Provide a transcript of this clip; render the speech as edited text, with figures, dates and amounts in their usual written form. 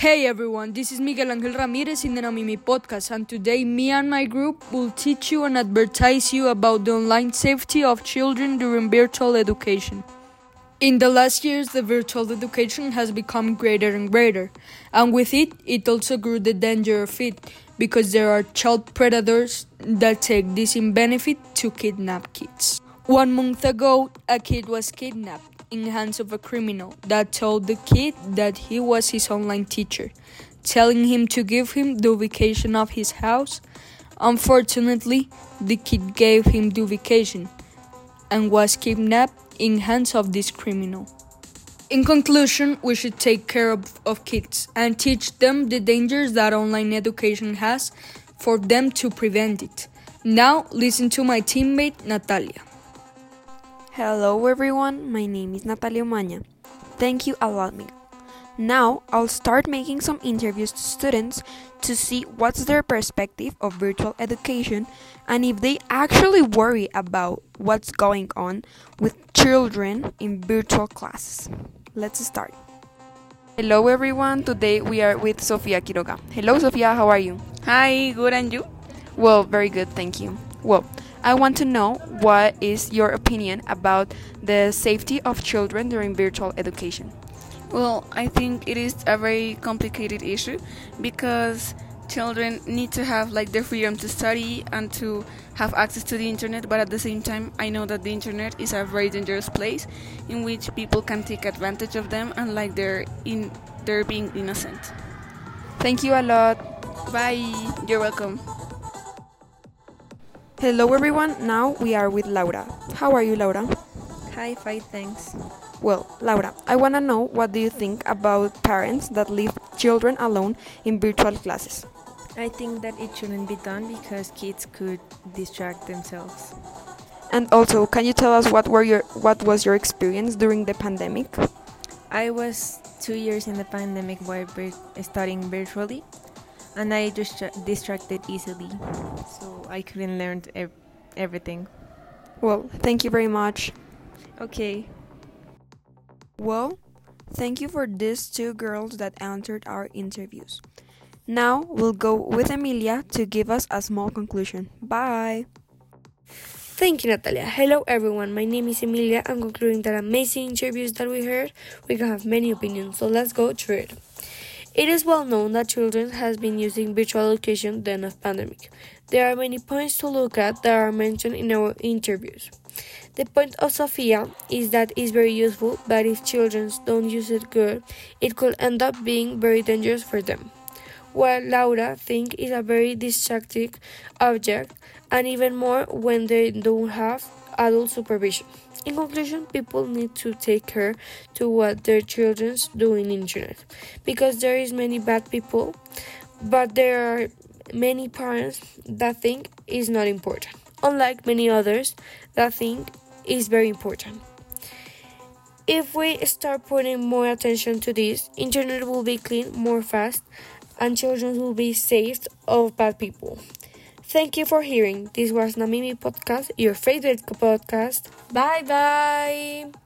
Hey everyone, this is Miguel Angel Ramirez in the Namimi podcast, and today me and my group will teach you and advertise you about the online safety of children during virtual education. In the last years, the virtual education has become greater and greater, and with it, it also grew the danger of it, because there are child predators that take this in benefit to kidnap kids. 1 month ago, a kid was kidnapped in the hands of a criminal that told the kid that he was his online teacher, telling him to give him the ubication of his house. Unfortunately, the kid gave him the ubication and was kidnapped in hands of this criminal. In conclusion, we should take care of kids and teach them the dangers that online education has for them to prevent it. Now, listen to my teammate Natalia. Hello everyone, my name is Natalia Omaña. Thank you a lot, Miguel. Now I'll start making some interviews to students to see what's their perspective of virtual education and if they actually worry about what's going on with children in virtual classes. Let's start. Hello everyone, today we are with Sofia Quiroga. Hello Sofia, how are you? Hi, good, and you? Well, very good, thank you. Well, I want to know what is your opinion about the safety of children during virtual education. Well, I think it is a very complicated issue because children need to have the freedom to study and to have access to the internet, but at the same time I know that the internet is a very dangerous place in which people can take advantage of them and they're being innocent. Thank you a lot. Bye. You're welcome. Hello everyone, now we are with Laura. How are you, Laura? Hi, fine, thanks. Well, Laura, I want to know what do you think about parents that leave children alone in virtual classes? I think that it shouldn't be done because kids could distract themselves. And also, can you tell us what was your experience during the pandemic? I was 2 years in the pandemic while studying virtually, and I just distracted easily, so I couldn't learn everything. Well, thank you very much. Okay. Well, thank you for these two girls that answered our interviews. Now we'll go with Emilia to give us a small conclusion. Bye! Thank you, Natalia. Hello, everyone. My name is Emilia. I'm concluding that amazing interviews that we heard. We can have many opinions, so let's go through it. It is well known that children have been using virtual education during the pandemic. There are many points to look at that are mentioned in our interviews. The point of Sofia is that it's very useful, but if children don't use it good, it could end up being very dangerous for them. While Laura thinks it's a very distracting object, and even more when they don't have adult supervision. In conclusion, people need to take care to what their children do in the internet, because there is many bad people, but there are many parents that think it's not important, unlike many others that think it's very important. If we start putting more attention to this, internet will be clean more fast, and children will be saved of bad people. Thank you for hearing. This was Namimi Podcast, your favorite podcast. Bye bye!